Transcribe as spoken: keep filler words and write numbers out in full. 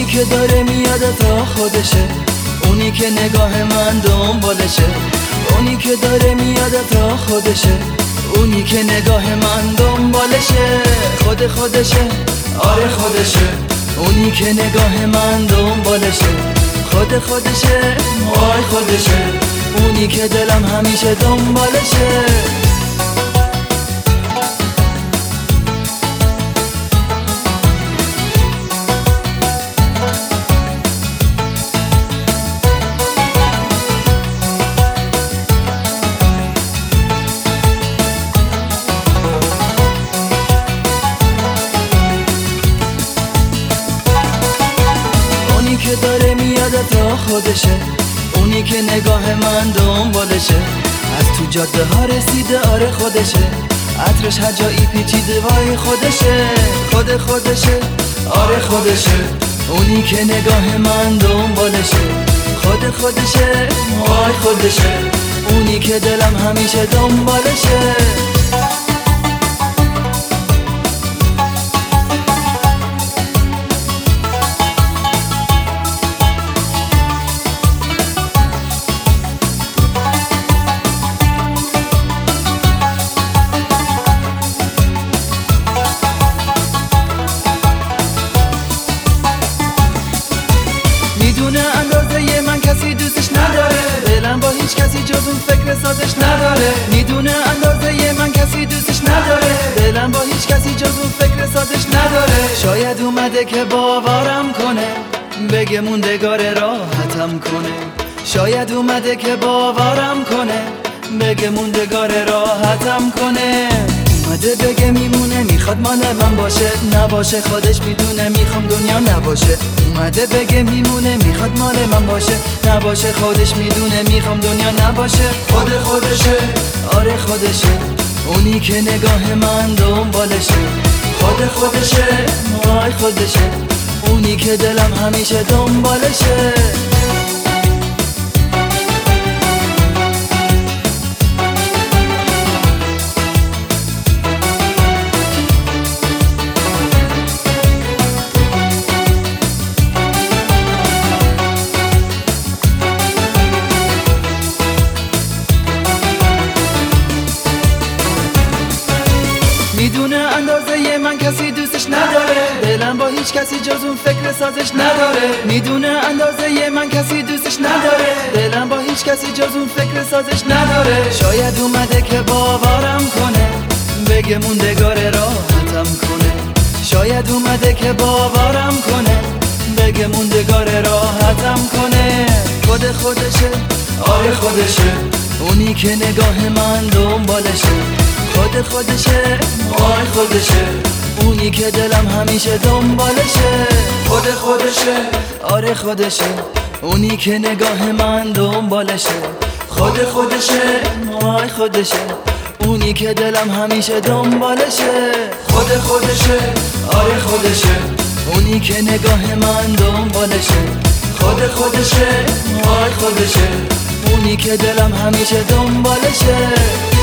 که داره میاد تا خودشه، اونی که نگاه من دنبالشه. اونی که داره میاد تا خودشه، اونی که نگاه من دنبالشه. خود خودشه، آره خودشه، اونی که نگاه من دنبالشه. خود خودشه، وای خودشه، اونی که دلم همیشه دنبالشه. اونی که داره میاد تا خودشه، اونی که نگاه من دنبالشه. از تو جاده ها رسیده، آره خودشه، عطرش هر جایی پیچیده، وای خودشه. خود خودشه، آره خودشه، اونی که نگاه من دنبالشه. خود خودشه، وای خودشه، اونی که دلم همیشه دنبالشه. میدونه اندازه من کسی دوستش نداره، دلم با هیچ کسی جز اون فکر سازش نداره. میدونه اندازه من کسی دوستش نداره، دلم با هیچ کسی جز اون فکر سازش نداره. شاید اومده که باورم کنه، بگه موندگار راحتم کنه. شاید اومده که باورم کنه، بگه موندگار راحتم کنه. اومده بگه میمونه، میخواد مال من باشه، نباشه خودش میدونه میخوام دنیا نباشه. اومده بگه میمونه، میخواد مال من باشه، نباشه خودش میدونه میخوام دنیا نباشه. خود خودشه، آره خودشه، اونی که نگاه من دنبالشه. خود خودشه، وای خودشه، اونی که دلم همیشه دنبالشه. میدونه اندازه من کسی دوستش نداره، دلم با هیچ کسی جز اون فکر سازش نداره. میدونه اندازه من کسی دوستش نداره، دلم با هیچ کسی جز اون فکر سازش نداره. شاید اومده که باورم کنه، بگه موندگار راحتم کنه. شاید اومده که باورم کنه، بگه موندگار راحتم کنه. خود خودشه، آره خودشه، اونی که نگاه من دنبالشه. خود خودشه، وای خودشه، اونی که دلم همیشه دنبالشه. خود خودشه، آره خودشه، اونی که نگاه من دنبالشه. خود خودشه، وای خودشه، اونی که دلم همیشه دنبالشه. خود خودشه، آره خودشه، اونی که نگاه من دنبالشه. خود خودشه، وای خودشه، اونی که دلم همیشه دنبالشه.